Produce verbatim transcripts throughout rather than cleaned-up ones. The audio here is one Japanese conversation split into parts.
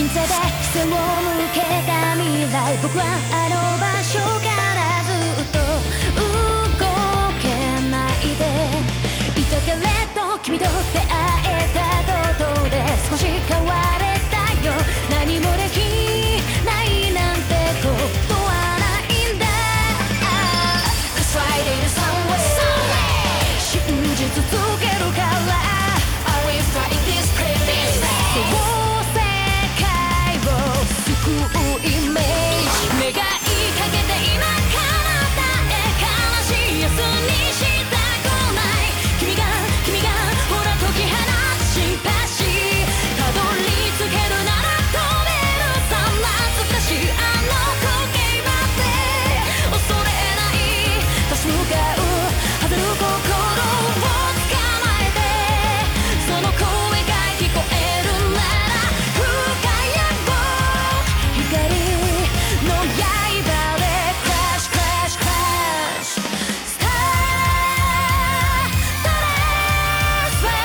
陰座で背を向けた未来、僕はあの場所からずっと動けないでいたけれど、君と出会えたことで少し変われたよ。何もできないなんてことはないんだ。 Cause Friday is somewhere 信じ続けるから Are we fighting this place? そう世界を救うイメージ、願いかけて今彼方へ悲しい明日にしたくない。君が君がほら解き放つシンパシー、たどり着けるなら飛べるさ、懐かしいあの光景まで恐れない立ち向かう果てる心を捕まえて、その声が聞こえるなら深谷を光の刃でクラッシュクラッシュクラッシュスタートレスファ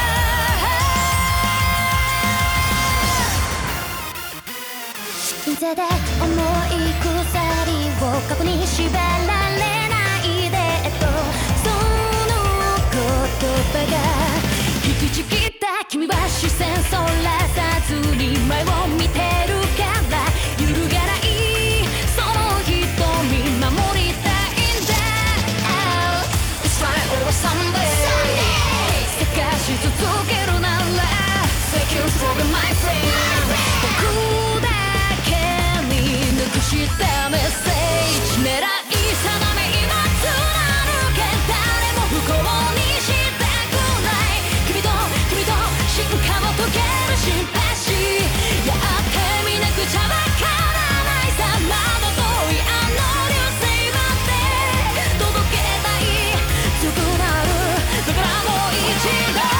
ー、いざで重い鎖を過去に縛られないでと、その言葉が引きちぎった。君は視線そらさずに前を見てるから揺るがないその瞳守りたいんだ。 It's fine over Sunday 探し続けるなら Thank you for being my friend 僕だけに残したメッセージ、狙い定め今貫け、誰も不幸にしたくない。君と君と進化を遂げるシンパシー、やってみなくちゃわからないさ、まだ遠いあの流星まで届けたい強くなる、だからもう一度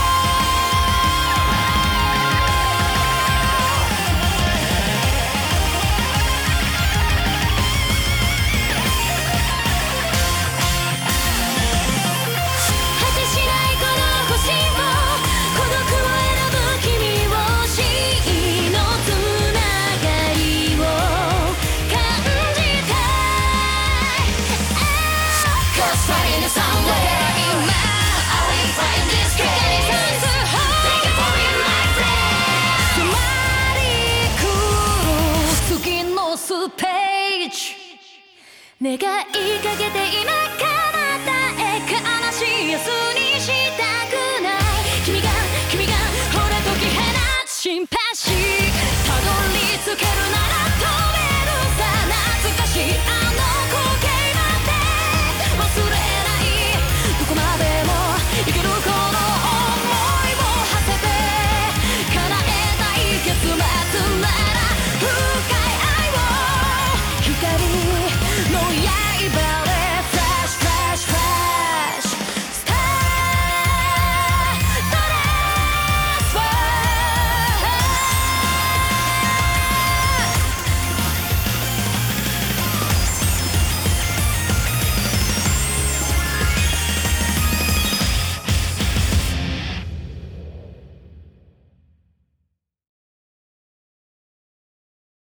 果てしないこの星を、孤独を選ぶ君を、真のつながりを感じたい。 Cause fighting is somewhere 今 Are we fighting this case? Thank you for being my friend 迫り来る次のステージ、願いかけて今彼方へ悲しい明日にしたくない。君が君がほら解き放つシンパシー、たどり着けるなら